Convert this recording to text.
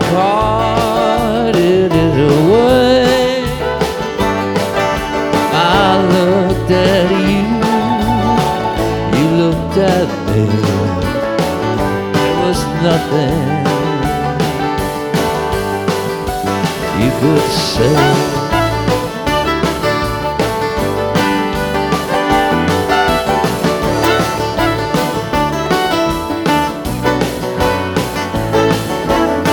parted it away. I looked at you, you looked at me. There was nothing you could say.